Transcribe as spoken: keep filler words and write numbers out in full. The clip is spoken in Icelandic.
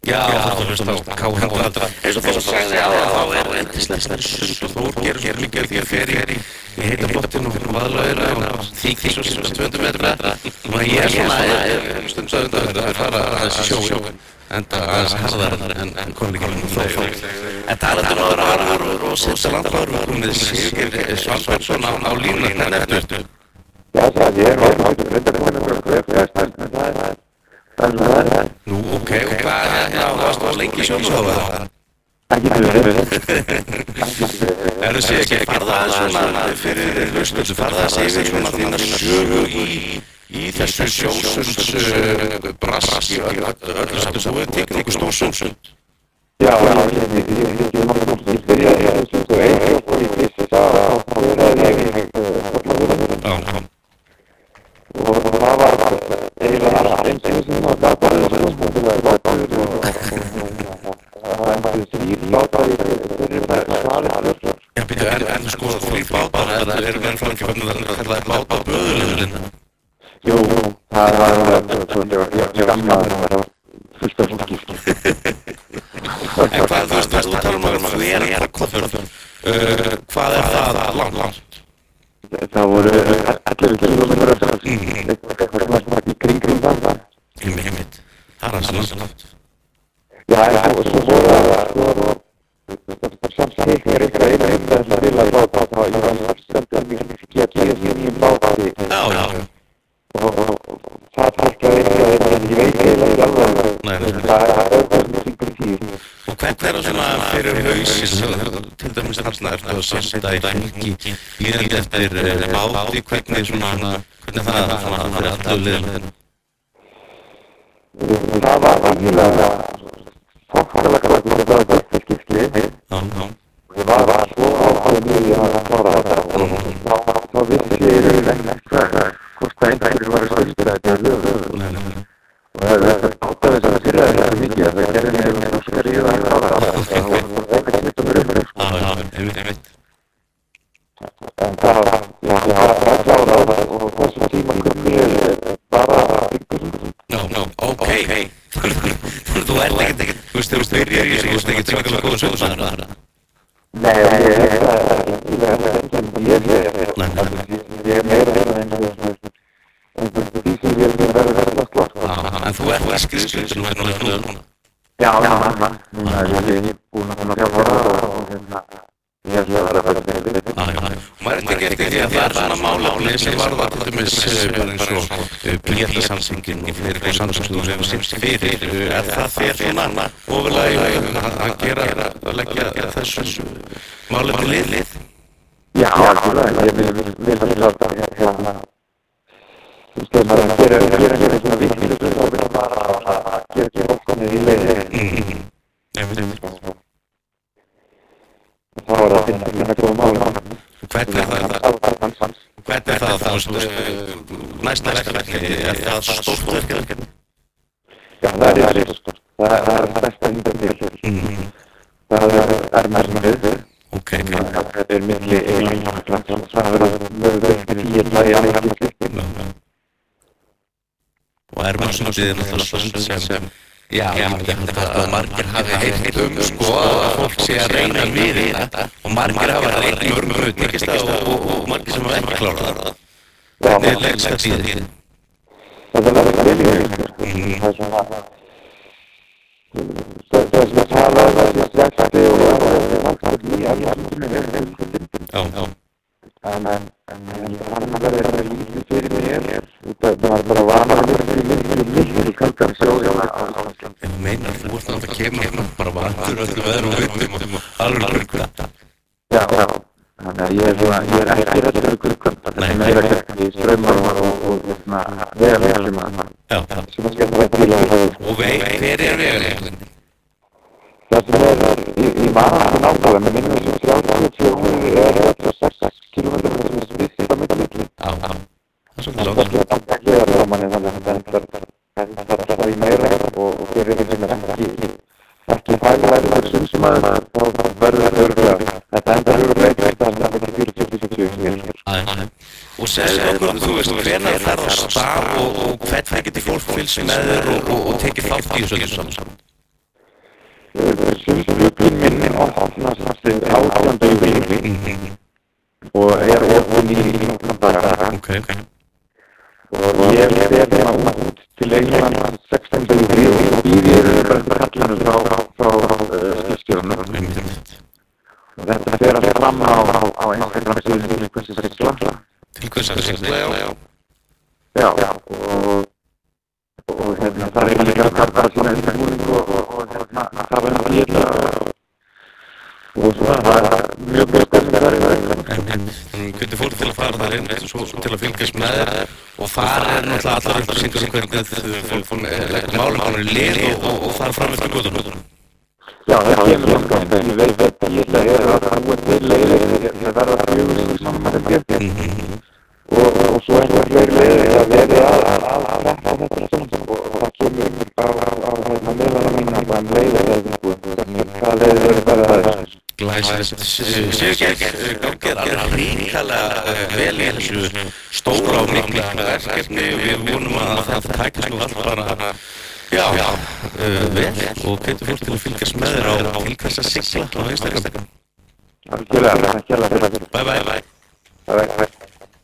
Já, þú veist á K hundrað eins og þú sagði að þá er endislegt sund og Þór gerir svo líka því að fer í í heita pottinn og vaðlaugina og þykir svo sem tvö hundruð metra og ég er svona stundum að fara aðeins í sjóinn enda aðeins harðar en kolleginum Þór en talandur áður áður og setja landvarður og komið Sigurgeir Svansson á línuna hvernig ertu? Já, það ég var náttúrulega reyndar að finna fyrir kvöfgæst en það er það er það. Nú, ok, og hvað er það? Varst þú lengi sjónsóða það? Það getur verið. Er það sé ekki farða svona fyrir hlustundu farða að segja svona þína sögu í í þessu sjósunds brask öllu samt þú hefur tekið okkur stór sjónsund? Já, já, ég ég náttúrulega ég byrjaði að sjóndu einn og ég vissi það að það verið að ég Já, og það var eiginlega eins og sem að það var sjónsmundur að það var það var þrír bátar fyrir það svalur. Já, býttu, er sko þrír bátar eða eru menn fram ekki hvernig það er kallað báta böðurliðurinn? Jú, það var svona gammaður að vera fullt af fólki. En hvað þú veist, þú talar um að þú er að koffur, hvað er það langt? Það voru ellefu kílómetrar eitthvað í kring það. Einmitt, það er hans langt. Já, og svo voru það samt teiknir eitthvað eina einn þess að vilja báta þá ég var samt að mér ekki að gera sér nýjum báti. Já, já. Og það teiknaði eitthvað en ég veit eiginlega ekki alveg. Nei, nei. Það er eitthvað sem syngur í tíu. Og hvernig er það svona fyrir hausinn, til dæmis þarna ertu að senda í fylgi líðandi eftir báti, hvernig svona, hvernig það er svona fyrir alltaf liðinu? Það var eiginlega þokkalega gott að það var skiptli. Já, já. Ég var svo ákveðinn í að klára þetta og þá vissi ég í rauninni hvað hvort það einhverju var stoltur að þetta lög. Nei, nei, nei. Og það átti þess að fyrir það þetta mikið að það gerði mig um óskar í það að klára þetta og það var eitthvað snitt um rauninni. Já, já, einmitt, einmitt. En það var að klára það og þessum tíma kom ég bara ykkur. Já, já, ok. Þú ert ekkert, þú veist, þú byrjar í þessu, þú veist ekkert svakalega góða sjónsmaður að það? Nei, ég er það sem ég er ég er meira en einhvern því sem ég er verið að slá. En þú ert að skriðskriftur núna? Já, já, núna er ég búinn að þjálfa og ég er svo að vera að vera með. Já, já, og maður er ekki eftir því að það er svona málefni sem varða til dæmis bara eins og Blíðarsamsingin fyrir eitthvað samstöðu sem hefur simst fyrir, er það þér svona ofarlega að gera, að leggja þessu málefni lið? Já, alveg, ég vil að láta hérna, þú veist, maður að gera gera svona vikið, þá vil maður að gera okkur í leiði. Það var að finna finna góða málefni. Hvernig er það? Hvernig er það, þú veist, næsta verkefni, er það stórt verkefni? Já, það er risastórt. Það er stærsta hingað til. Það er Ermarmið. Ok. Það er milli Eiríks og Fransson. Það er mögulega tíu lagi að hafa slippin. Og Ermarsundið er náttúrulega sund sem Já, ég held að margir hafi heyrt um sko að fólk sé að reyna við þetta og margir hafa reynt mörgum tekist og margir sem hafa ekki klárað það. Hvernig er leggst þetta í þið? Það er alveg viljum. Það er svona það er svona talað það er slætti og það er alltaf nýja Já, já. En hann verður að lítið fyrir mér. Það var bara vanarður fyrir mig fyrir kaldan sjó. Ég meinar, þú ert náttúrulega að kemur bara vandur öllu veðrum og veitum og alveg röggvæta. Já, já. Þannig að ég er svona, ég er ekki rættur röggvæta. Það er meira ekki í strömmar og vegarleikli Já, já. sem að skemmt vært til að það. Og hver er vegarleikli? Það sem er í maður náttúrulega, með minnum sem þrjátíu og fjögur er alltaf sex kílómetrar sem er sviðsýtt á milli. Já, já. Það er svolítið langt. Það er alltaf ekki að manni þannig að það er alltaf í meira og fyrir því sem er ekki ekki faglæður sem sem að þá verður þetta örgulega. Þetta endar örgulega eitt að það er ekki fjörutíu til sjötíu. Æ, og segðu okkur, þú veist, hvenær fer það stað og hvernig getur fólk fylgst með þér og tekið þátt í þessu saman? Sundglugginn minn opnast átjánda júlí og er opinn í nokkra daga. Ok, ok. Og ég fer hérna út til England sextánda júlí og býð ég bara eftir kallinu frá, frá skipstjóranum. Og þetta fer að fram á, á Instagram-síðunni til hversu sigla. Til hversu sigla, já, já. Já, já, og, og hérna, það er líka að karta sína undirbúning og, og, og hérna, það er að lýta og svona, það er mjög mjög spennandi þar í það. En hvernig fólk til að fara þar inn, svo til að fylgjast með þér og þar er náttúrulega allar upplýsingar sem hvernig fólk leggur málum í lið og, og, og fara fram eftir götunum. Já, það kemur langt, en ég veit að ég er að búa til leiðir, það verða fjögur saman með þetta. Og, og svo er það fleiri leiðir að verði að að rætta þetta saman og það kemur á, á, á hérna meðlana mína um leiðir eða hvernig hvað leiðir eru verið að þessu. Glæsilegt. Sigurgeir, gangið er alveg ríkalega vel í þessu stóra og mikla verkefni og við vonum að það tækist nú allt bara já, vel og hvetur fólk til að fylgjast með þér á til hvers að sigla á Instagram. Algjörlega, algjörlega. Bye bye. Bye bye.